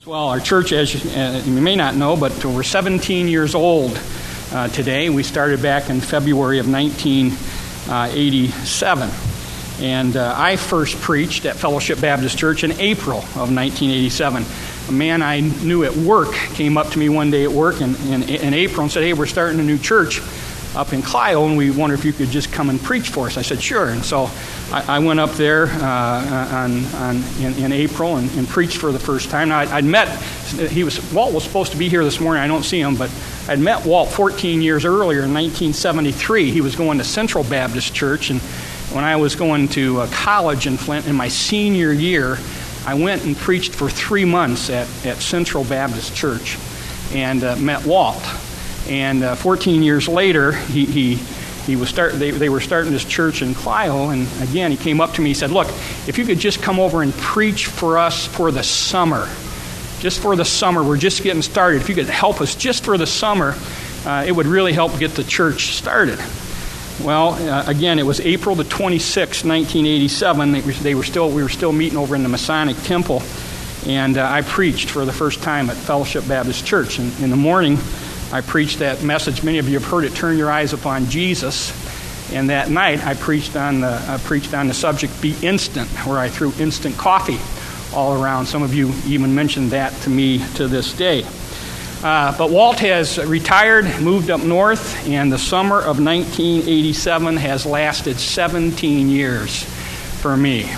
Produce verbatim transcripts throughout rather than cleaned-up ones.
Well, our church, as you, uh, you may not know, but we're seventeen years old uh, today. We started back in February of nineteen eighty-seven. And uh, I first preached at Fellowship Baptist Church in April of nineteen eighty-seven. A man I knew at work came up to me one day at work in, in, in April and said, "Hey, we're starting a new church up in Clio, and we wonder if you could just come and preach for us." I said, "Sure." And so I, I went up there uh, on, on in, in April and, and preached for the first time. Now, I'd, I'd met, he was Walt was supposed to be here this morning. I don't see him, but I'd met Walt fourteen years earlier in nineteen seventy-three. He was going to Central Baptist Church, and when I was going to uh, college in Flint in my senior year, I went and preached for three months at, at Central Baptist Church and uh, met Walt. And uh, fourteen years later, he he, he was start. They, they were starting this church in Clio, and again, he came up to me. He said, "Look, if you could just come over and preach for us for the summer, just for the summer. We're just getting started. If you could help us just for the summer, uh, it would really help get the church started." Well, uh, again, it was April the twenty-sixth, nineteen eighty-seven. They were, they were still we were still meeting over in the Masonic Temple, and uh, I preached for the first time at Fellowship Baptist Church. And in the morning, I preached that message. Many of you have heard it, "Turn Your Eyes Upon Jesus." And that night, I preached on the I preached on the subject, "Be Instant," where I threw instant coffee all around. Some of you even mentioned that to me to this day. Uh, but Walt has retired, moved up north, and the summer of nineteen eighty-seven has lasted seventeen years for me.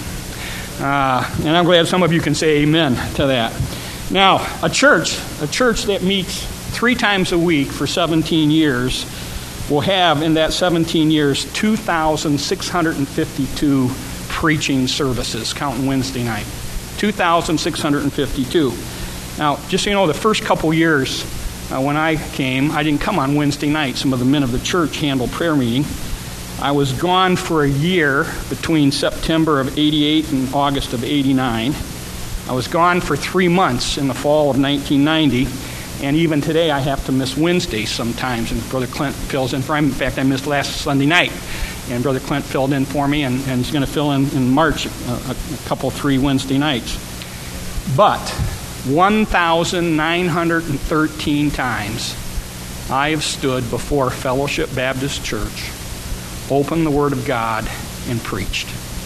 Uh, and I'm glad some of you can say amen to that. Now, a church, a church that meets three times a week for seventeen years will have, in that seventeen years, two thousand six hundred fifty-two preaching services, counting Wednesday night. two thousand six hundred fifty-two. Now, just so you know, the first couple years uh, when I came, I didn't come on Wednesday night. Some of the men of the church handled prayer meeting. I was gone for a year between September of eighty-eight and August of eighty-nine. I was gone for three months in the fall of nineteen ninety. And even today, I have to miss Wednesdays sometimes, and Brother Clint fills in for me. In fact, I missed last Sunday night, and Brother Clint filled in for me, and, and he's going to fill in in March a, a, a couple, three Wednesday nights. But one thousand nine hundred thirteen times I have stood before Fellowship Baptist Church, opened the Word of God, and preached.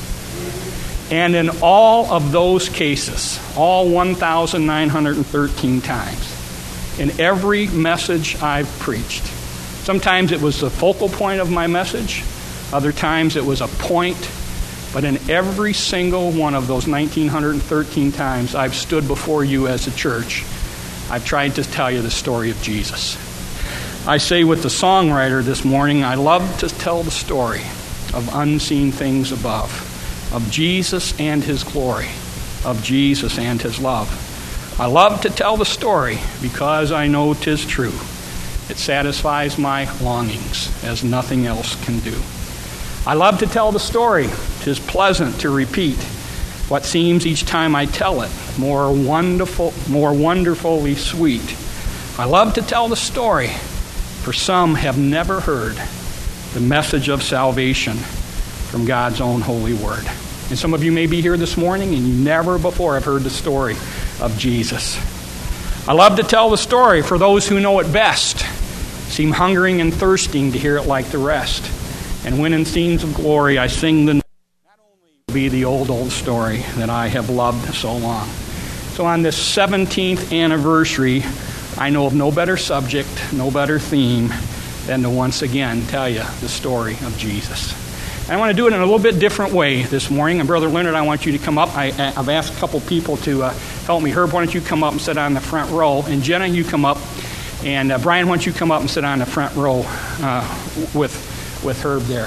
And in all of those cases, all one thousand nine hundred thirteen times, in every message I've preached, sometimes it was the focal point of my message, other times it was a point, but in every single one of those one thousand nine hundred thirteen times I've stood before you as a church, I've tried to tell you the story of Jesus. I say with the songwriter this morning, I love to tell the story of unseen things above, of Jesus and His glory, of Jesus and His love. I love to tell the story because I know 'tis true. It satisfies my longings as nothing else can do. I love to tell the story. 'Tis pleasant to repeat what seems each time I tell it more wonderful, more wonderfully sweet. I love to tell the story, for some have never heard the message of salvation from God's own holy word. And some of you may be here this morning and you never before have heard the story of Jesus. I love to tell the story for those who know it best, seem hungering and thirsting to hear it like the rest. And when in scenes of glory I sing the not only be the old, old story that I have loved so long. So on this seventeenth anniversary, I know of no better subject, no better theme than to once again tell you the story of Jesus. I want to do it in a little bit different way this morning. And Brother Leonard, I want you to come up. I, I've asked a couple people to uh, help me. Herb, why don't you come up and sit on the front row? And Jenna, you come up. And uh, Brian, why don't you come up and sit on the front row uh, with with Herb there?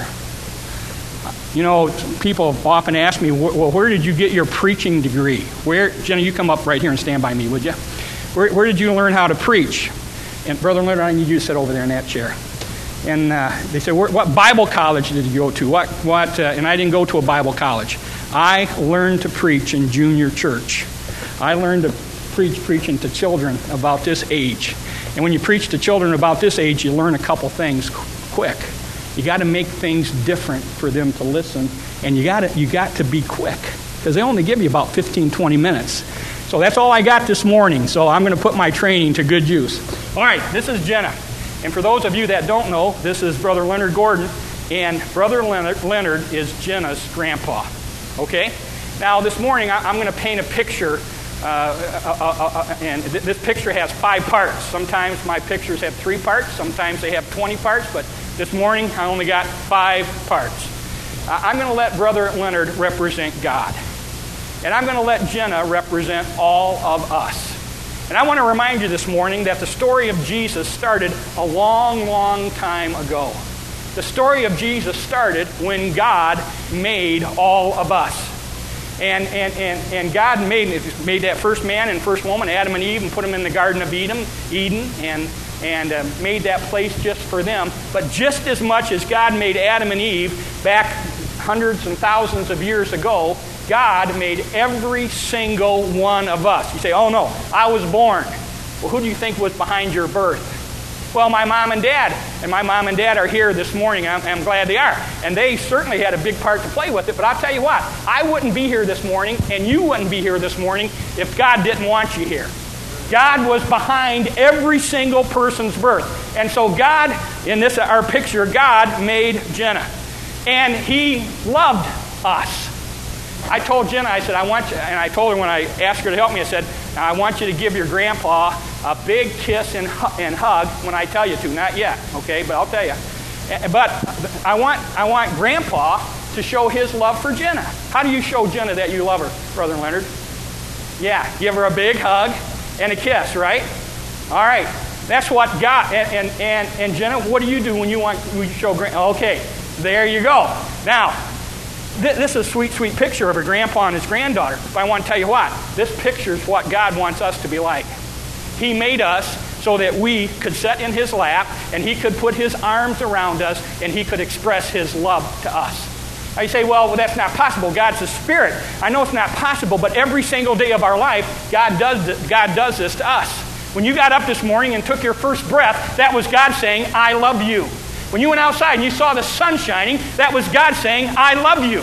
You know, people often ask me, well, where did you get your preaching degree? Where, Jenna, you come up right here and stand by me, would you? Where, where did you learn how to preach? And Brother Leonard, I need you to sit over there in that chair. And uh, they said, what Bible college did you go to? What? What? Uh, and I didn't go to a Bible college. I learned to preach in junior church. I learned to preach preaching to children about this age. And when you preach to children about this age, you learn a couple things quick. You got to make things different for them to listen, and you got to you got to be quick, because they only give you about fifteen, twenty minutes. So that's all I got this morning. So I'm going to put my training to good use. All right, this is Jenna. And for those of you that don't know, this is Brother Leonard Gordon. And Brother Leonard, Leonard is Jenna's grandpa. Okay? Now this morning I, I'm going to paint a picture. Uh, uh, uh, uh, and th- this picture has five parts. Sometimes my pictures have three parts. Sometimes they have twenty parts. But this morning I only got five parts. Uh, I'm going to let Brother Leonard represent God. And I'm going to let Jenna represent all of us. And I want to remind you this morning that the story of Jesus started a long, long time ago. The story of Jesus started when God made all of us. And and, and, and God made, made that first man and first woman, Adam and Eve, and put them in the Garden of Eden, Eden and, and uh, made that place just for them. But just as much as God made Adam and Eve back hundreds and thousands of years ago, God made every single one of us. You say, oh no, I was born. Well, who do you think was behind your birth? Well, my mom and dad. And my mom and dad are here this morning. I'm, I'm glad they are. And they certainly had a big part to play with it. But I'll tell you what, I wouldn't be here this morning, and you wouldn't be here this morning if God didn't want you here. God was behind every single person's birth. And so God, in this our picture, God made Jenna. And He loved us. I told Jenna, I said, I want you, and I told her when I asked her to help me, I said, I want you to give your grandpa a big kiss and, and hug when I tell you to. Not yet, okay, but I'll tell you. But I want, I want Grandpa to show his love for Jenna. How do you show Jenna that you love her, Brother Leonard? Yeah, give her a big hug and a kiss, right? All right, that's what God, and, and, and, and Jenna, what do you do when you want, when you show Grandpa? Okay, there you go. Now, this is a sweet, sweet picture of a grandpa and his granddaughter. But I want to tell you what, this picture is what God wants us to be like. He made us so that we could sit in His lap, and He could put His arms around us, and He could express His love to us. Now you say, well, well, that's not possible. God's a spirit. I know it's not possible, but every single day of our life, God does this, God does this to us. When you got up this morning and took your first breath, that was God saying, I love you. When you went outside and you saw the sun shining, that was God saying, I love you.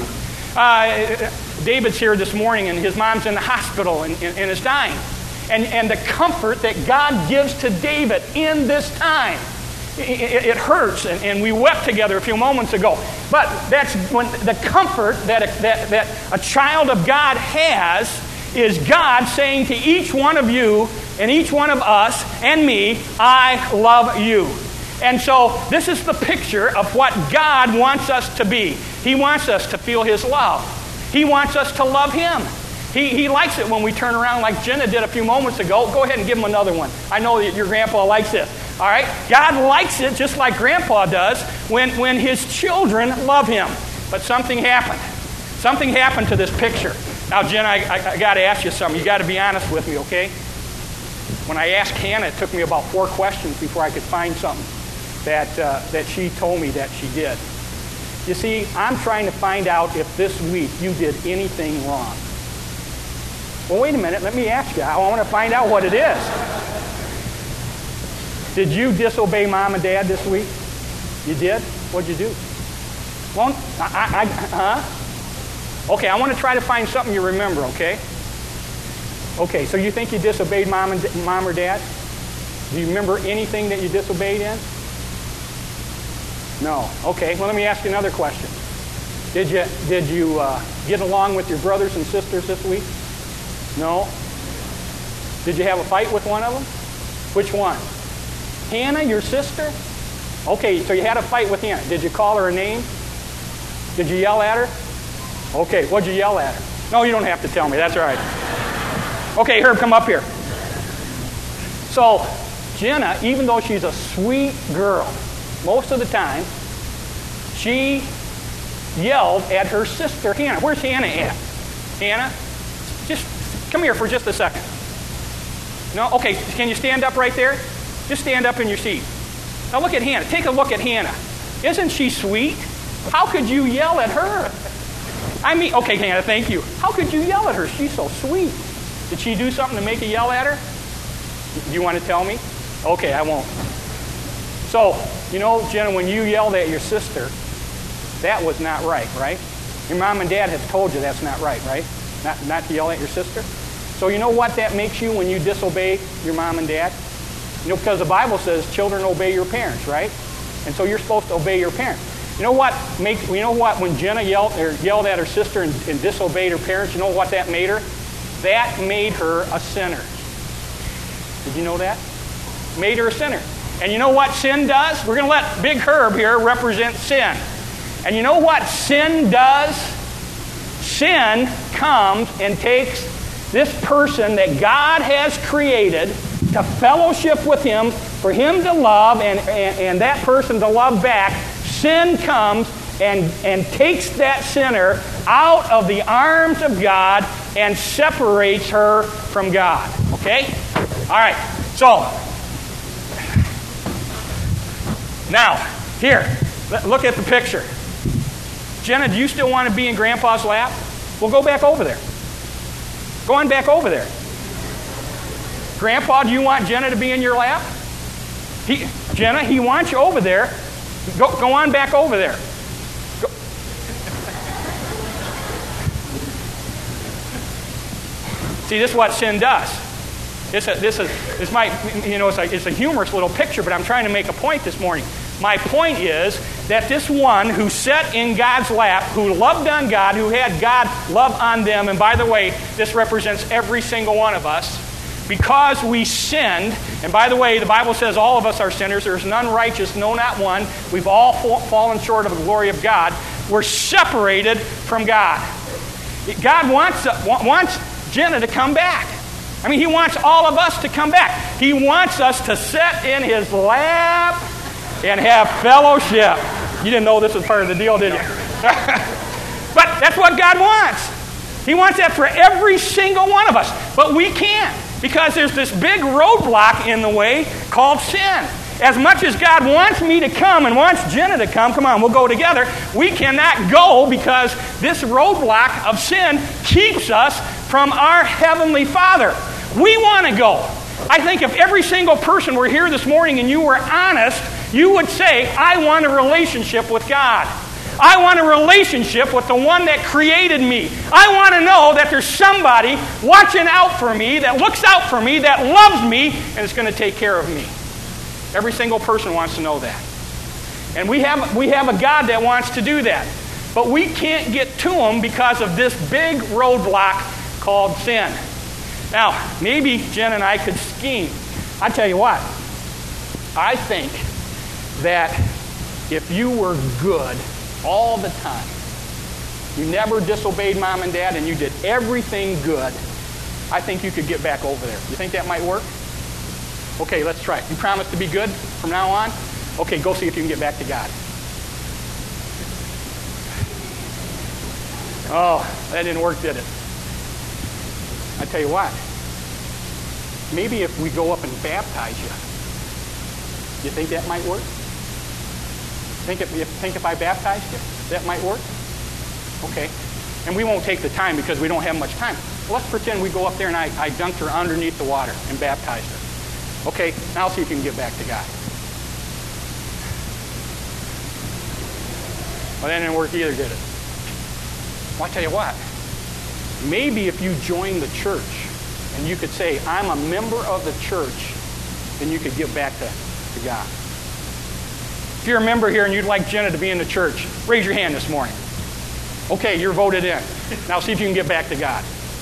Uh, David's here this morning, and his mom's in the hospital and, and, and is dying. And, and the comfort that God gives to David in this time, it, it, it hurts. And, and we wept together a few moments ago. But that's when the comfort that a, that, that a child of God has is God saying to each one of you and each one of us and me, I love you. And so this is the picture of what God wants us to be. He wants us to feel His love. He wants us to love Him. He, he likes it when we turn around like Jenna did a few moments ago. Go ahead and give Him another one. I know that your grandpa likes this. All right? God likes it just like Grandpa does when, when His children love Him. But something happened. Something happened to this picture. Now, Jenna, I, I, I got to ask you something. You got to be honest with me, okay? When I asked Hannah, it took me about four questions before I could find something that uh, that she told me that she did. You see, I'm trying to find out if this week you did anything wrong. Well, wait a minute. Let me ask you. I want to find out what it is. Did you disobey Mom and Dad this week? You did? What'd you do? Well, I, I, I huh? Okay, I want to try to find something you remember, okay? Okay, so you think you disobeyed Mom, and, Mom or Dad? Do you remember anything that you disobeyed in? No. Okay. Well, let me ask you another question. Did you did you uh, get along with your brothers and sisters this week? No. Did you have a fight with one of them? Which one? Hannah, your sister? Okay. So you had a fight with Hannah. Did you call her a name? Did you yell at her? Okay. What'd you yell at her? No, you don't have to tell me. That's all right. Okay, Herb, come up here. So Jenna, even though she's a sweet girl, most of the time, she yelled at her sister, Hannah. Where's Hannah at? Hannah, just come here for just a second. No? Okay, can you stand up right there? Just stand up in your seat. Now look at Hannah. Take a look at Hannah. Isn't she sweet? How could you yell at her? I mean, okay, Hannah, thank you. How could you yell at her? She's so sweet. Did she do something to make you yell at her? Do you want to tell me? Okay, I won't. So, you know, Jenna, when you yelled at your sister, that was not right, right? Your mom and dad have told you that's not right, right? Not, not to yell at your sister? So you know what that makes you when you disobey your mom and dad? You know, because the Bible says children obey your parents, right? And so you're supposed to obey your parents. You know what make, you know what, when Jenna yelled, or yelled at her sister and, and disobeyed her parents, you know what that made her? That made her a sinner. Did you know that? Made her a sinner. And you know what sin does? We're going to let Big Herb here represent sin. And you know what sin does? Sin comes and takes this person that God has created to fellowship with Him, for Him to love, and, and, and that person to love back. Sin comes and, and takes that sinner out of the arms of God and separates her from God. Okay? All right. So, now, here, look at the picture. Jenna, do you still want to be in Grandpa's lap? Well, go back over there. Go on back over there. Grandpa, do you want Jenna to be in your lap? He, Jenna, he wants you over there. Go, go on back over there. Go. See, this is what sin does. This, this is this might you know it's a, it's a humorous little picture, but I'm trying to make a point this morning. My point is that this one who sat in God's lap, who loved on God, who had God love on them, and by the way, this represents every single one of us, because we sinned, and by the way, the Bible says all of us are sinners. There's none righteous, no, not one. We've all fallen short of the glory of God. We're separated from God. God wants, wants Jenna to come back. I mean, He wants all of us to come back. He wants us to sit in His lap and have fellowship. You didn't know this was part of the deal, did you? But that's what God wants. He wants that for every single one of us. But we can't, because there's this big roadblock in the way called sin. As much as God wants me to come and wants Jenna to come, come on, we'll go together, we cannot go because this roadblock of sin keeps us from our Heavenly Father. We want to go. I think if every single person were here this morning and you were honest, you would say, I want a relationship with God. I want a relationship with the one that created me. I want to know that there's somebody watching out for me, that looks out for me, that loves me, and is going to take care of me. Every single person wants to know that. And we have, we have a God that wants to do that. But we can't get to Him because of this big roadblock called sin. Now, maybe Jen and I could scheme. I tell you what, I think that if you were good all the time, you never disobeyed mom and dad, and you did everything good, I think you could get back over there. You think that might work? Okay, let's try it. You promise to be good from now on? Okay, go see if you can get back to God. Oh, that didn't work, did it? I tell you what, maybe if we go up and baptize you, you think that might work? Think if, if, think if I baptized you, that might work? Okay. And we won't take the time because we don't have much time. Well, let's pretend we go up there and I, I dunked her underneath the water and baptized her. Okay, now see if you can get back to God. Well, that didn't work either, did it? Well, I tell you what. Maybe if you joined the church and you could say, I'm a member of the church, then you could get back to, to God. If you're a member here and you'd like Jenna to be in the church, raise your hand this morning. Okay, you're voted in. Now see if you can get back to God.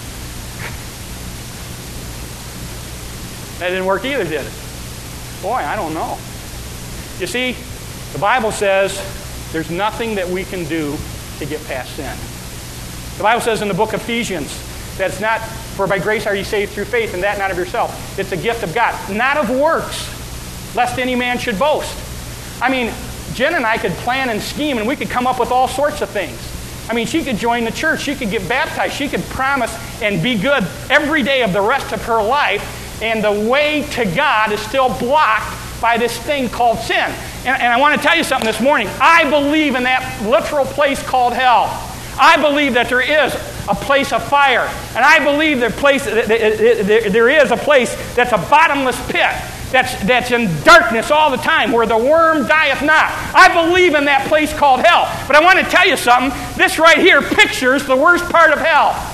That didn't work either, did it? Boy, I don't know. You see, the Bible says there's nothing that we can do to get past sin. The Bible says in the book of Ephesians that it's not, for by grace are you saved through faith, and that not of yourself. It's a gift of God, not of works, lest any man should boast. I mean, Jen and I could plan and scheme, and we could come up with all sorts of things. I mean, she could join the church. She could get baptized. She could promise and be good every day of the rest of her life, and the way to God is still blocked by this thing called sin. And, and I want to tell you something this morning. I believe in that literal place called hell. I believe that there is a place of fire. And I believe there, place, there is a place that's a bottomless pit. That's, that's in darkness all the time, where the worm dieth not. I believe in that place called hell. But I want to tell you something. This right here pictures the worst part of hell.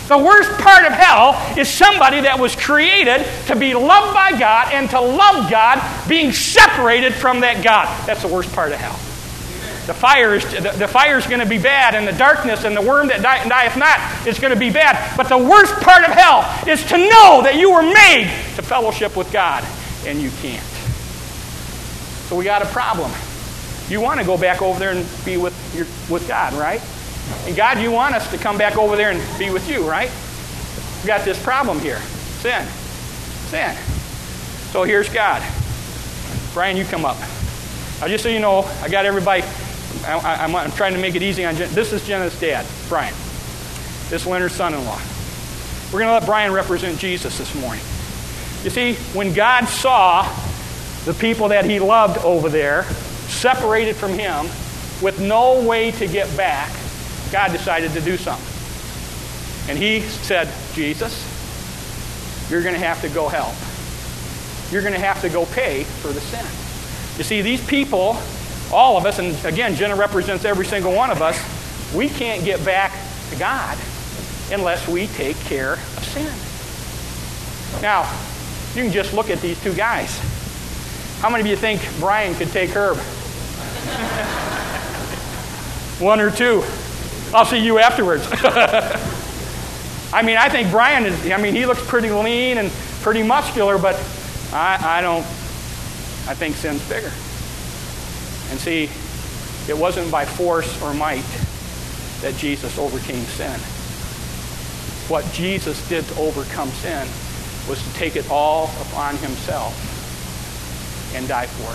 The worst part of hell is somebody that was created to be loved by God and to love God being separated from that God. That's the worst part of hell. The fire is the, the fire is going to be bad, and the darkness and the worm that die, dieth not is going to be bad. But the worst part of hell is to know that you were made to fellowship with God, and you can't. So we got a problem. You want to go back over there and be with your, with God, right? And God, you want us to come back over there and be with you, right? We got this problem here. Sin. Sin. So here's God. Brian, you come up. Now, just so you know, I got everybody... I, I, I'm, I'm trying to make it easy on Jen. This is Jenna's dad, Brian. This is Leonard's son-in-law. We're going to let Brian represent Jesus this morning. You see, when God saw the people that he loved over there separated from him with no way to get back, God decided to do something. And he said, Jesus, you're going to have to go help. You're going to have to go pay for the sin. You see, these people... all of us, and again, Jenna represents every single one of us, we can't get back to God unless we take care of sin. Now, you can just look at these two guys. How many of you think Brian could take Herb? One or two. I'll see you afterwards. I mean, I think Brian is, I mean, he looks pretty lean and pretty muscular, but I, I don't, I think sin's bigger. And see, it wasn't by force or might that Jesus overcame sin. What Jesus did to overcome sin was to take it all upon himself and die for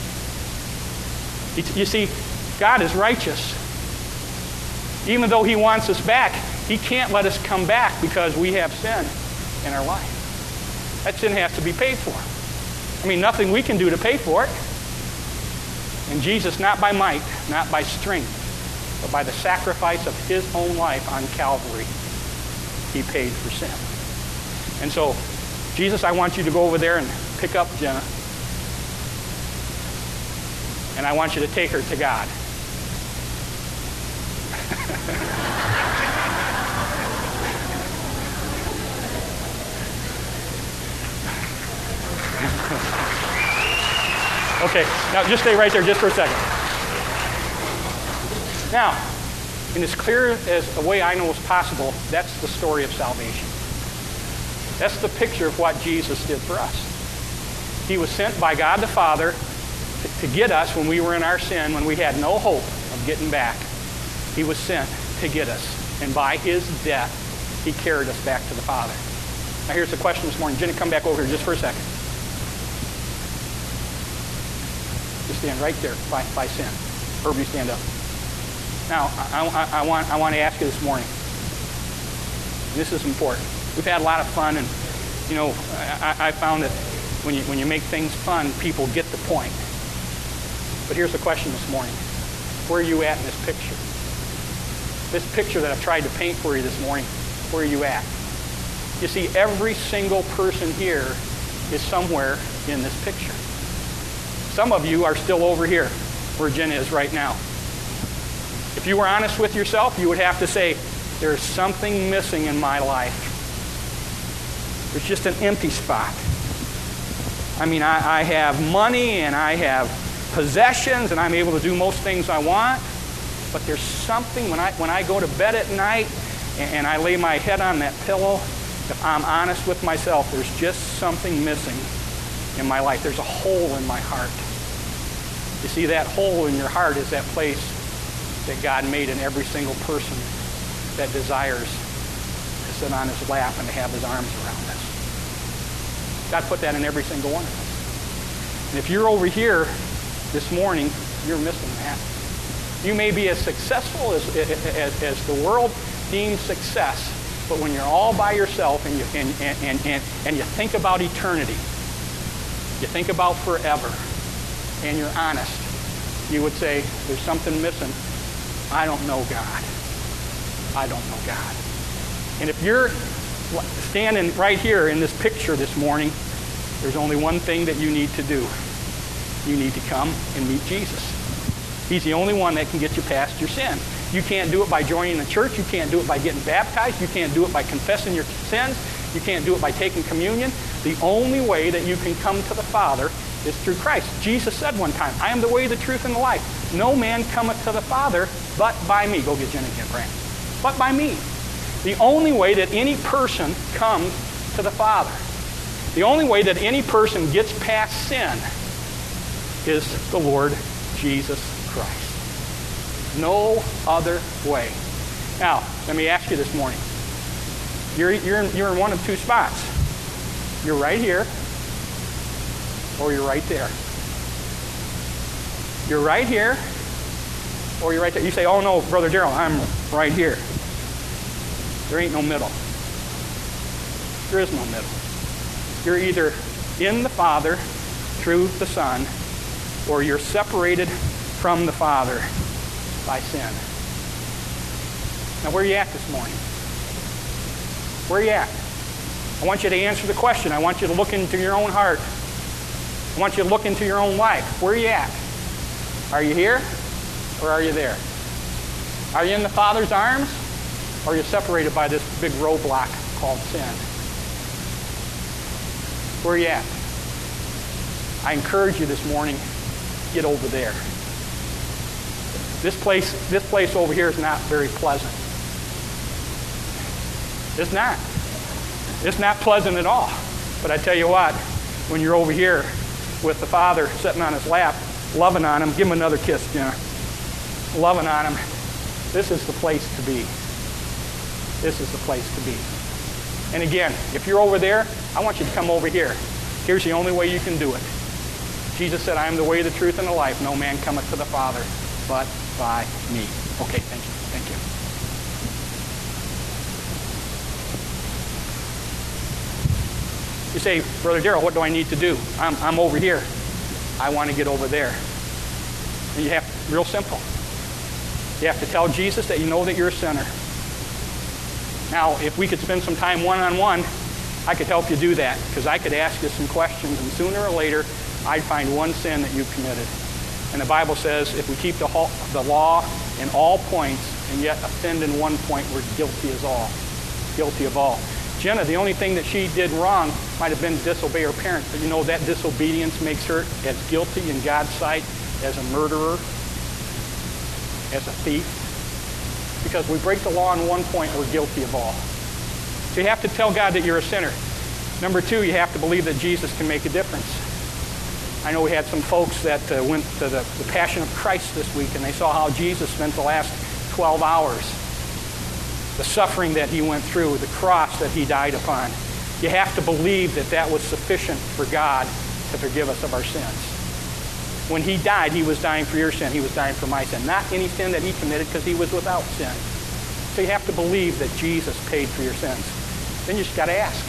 it. You see, God is righteous. Even though he wants us back, he can't let us come back because we have sin in our life. That sin has to be paid for. I mean, nothing we can do to pay for it. And Jesus, not by might, not by strength, but by the sacrifice of his own life on Calvary, he paid for sin. And so, Jesus, I want you to go over there and pick up Jenna. And I want you to take her to God. Okay, now just stay right there just for a second. Now, in as clear as a way I know is possible, that's the story of salvation. That's the picture of what Jesus did for us. He was sent by God the Father to, to get us when we were in our sin, when we had no hope of getting back. He was sent to get us. And by his death, he carried us back to the Father. Now here's the question this morning. Jenna, come back over here just for a second. Just stand right there by, by sin. Herb, you stand up. Now, I, I, I, want, I want to ask you this morning. This is important. We've had a lot of fun, and, you know, I, I found that when you, when you make things fun, people get the point. But here's the question this morning. Where are you at in this picture? This picture that I've tried to paint for you this morning, where are you at? You see, every single person here is somewhere in this picture. Some of you are still over here, where Jen is right now. If you were honest with yourself, you would have to say, there's something missing in my life. There's just an empty spot. I mean, I, I have money and I have possessions and I'm able to do most things I want, but there's something, when I, when I go to bed at night and, and I lay my head on that pillow, if I'm honest with myself, there's just something missing in my life. There's a hole in my heart. You see, that hole in your heart is that place that God made in every single person that desires to sit on his lap and to have his arms around us. God put that in every single one of us. And if you're over here this morning, you're missing that. You may be as successful as, as, as the world deems success, but when you're all by yourself and you, and, and, and, and you think about eternity, you think about forever, and you're honest, you would say, there's something missing. I don't know God. I don't know God. And if you're standing right here in this picture this morning, there's only one thing that you need to do. You need to come and meet Jesus. He's the only one that can get you past your sin. You can't do it by joining the church. You can't do it by getting baptized. You can't do it by confessing your sins. You can't do it by taking communion. The only way that you can come to the Father is through Christ. Jesus said one time, I am the way, the truth, and the life. No man cometh to the Father but by me. Go get Jen again, Brand. But by me. The only way that any person comes to the Father, the only way that any person gets past sin is the Lord Jesus Christ. No other way. Now, let me ask you this morning. You're, you're, in, you're in one of two spots. You're right here, or you're right there. You're right here, or you're right there. You say, oh no, Brother Darrell, I'm right here. There ain't no middle. There is no middle. You're either in the Father through the Son, or you're separated from the Father by sin. Now, where are you at this morning? Where are you at? I want you to answer the question. I want you to look into your own heart. I want you to look into your own life. Where are you at? Are you here, or are you there? Are you in the Father's arms, or are you separated by this big roadblock called sin? Where are you at? I encourage you this morning, get over there. This place, this place over here is not very pleasant. It's not. It's not pleasant at all. But I tell you what, when you're over here with the Father sitting on his lap, loving on him, give him another kiss, Jenna. Loving on him. This is the place to be. This is the place to be. And again, if you're over there, I want you to come over here. Here's the only way you can do it. Jesus said, I am the way, the truth, and the life. No man cometh to the Father but by me. Okay, thank you. Thank you. You say, Brother Darrell, what do I need to do? I'm, I'm over here. I want to get over there. And you have, real simple. You have to tell Jesus that you know that you're a sinner. Now, if we could spend some time one-on-one, I could help you do that, because I could ask you some questions, and sooner or later, I'd find one sin that you've committed. And the Bible says if we keep the, whole, the law in all points and yet offend in one point, we're guilty as all. Guilty of all. Jenna, the only thing that she did wrong might have been to disobey her parents, but you know that disobedience makes her as guilty in God's sight as a murderer, as a thief. Because we break the law in one point, we're guilty of all. So you have to tell God that you're a sinner. Number two, you have to believe that Jesus can make a difference. I know we had some folks that uh, went to the, the Passion of Christ this week, and they saw how Jesus spent the last twelve hours. The suffering that he went through, the cross that he died upon. You have to believe that that was sufficient for God to forgive us of our sins. When he died, he was dying for your sin. He was dying for my sin. Not any sin that he committed, because he was without sin. So you have to believe that Jesus paid for your sins. Then you just got to ask.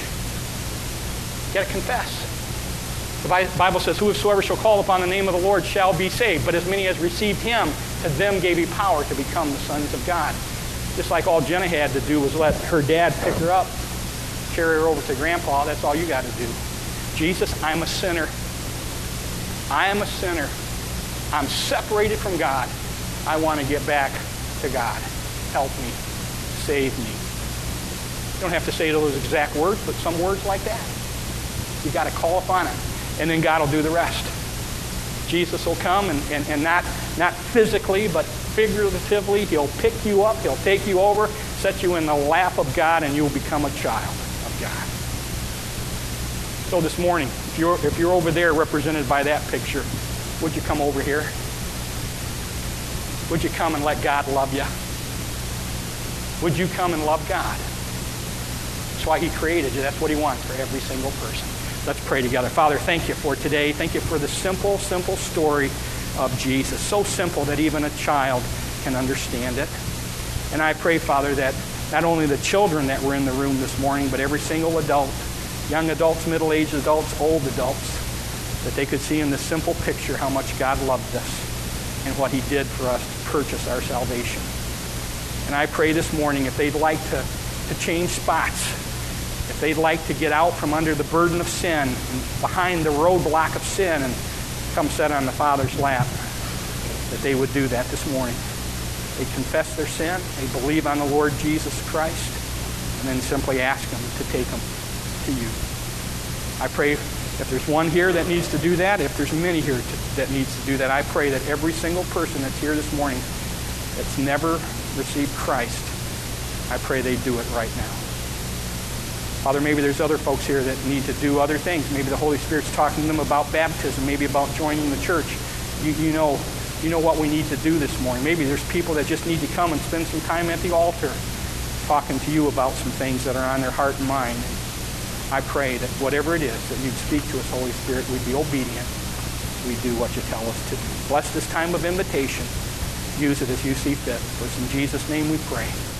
You got to confess. The Bible says, whosoever shall call upon the name of the Lord shall be saved. But as many as received him, to them gave he power to become the sons of God. Just like all Jenna had to do was let her dad pick her up, carry her over to Grandpa. That's all you got to do. Jesus, I'm a sinner. I am a sinner. I'm separated from God. I want to get back to God. Help me. Save me. You don't have to say those exact words, but some words like that. You got to call upon him, and then God will do the rest. Jesus will come, and, and, and not, not physically, but figuratively. He'll pick you up. He'll take you over, set you in the lap of God, and you'll become a child of God. So this morning, if you're, if you're over there represented by that picture, would you come over here? Would you come and let God love you? Would you come and love God? That's why he created you. That's what he wants for every single person. Let's pray together. Father, thank you for today. Thank you for the simple, simple story of Jesus. So simple that even a child can understand it. And I pray, Father, that not only the children that were in the room this morning, but every single adult, young adults, middle-aged adults, old adults, that they could see in this simple picture how much God loved us and what he did for us to purchase our salvation. And I pray this morning, if they'd like to, to change spots, if they'd like to get out from under the burden of sin and behind the roadblock of sin and come sit on the Father's lap, that they would do that this morning. they confess their sin, they believe on the Lord Jesus Christ, and then simply ask Him to take them to you. I pray if there's one here that needs to do that, if there's many here to, that needs to do that, I pray that every single person that's here this morning that's never received Christ, I pray they do it right now. Father, maybe there's other folks here that need to do other things. Maybe the Holy Spirit's talking to them about baptism, maybe about joining the church. You, you know, you know what we need to do this morning. Maybe there's people that just need to come and spend some time at the altar talking to you about some things that are on their heart and mind. I pray that whatever it is that you'd speak to us, Holy Spirit, we'd be obedient. We do what you tell us to do. Bless this time of invitation. Use it as you see fit. For it's in Jesus' name we pray.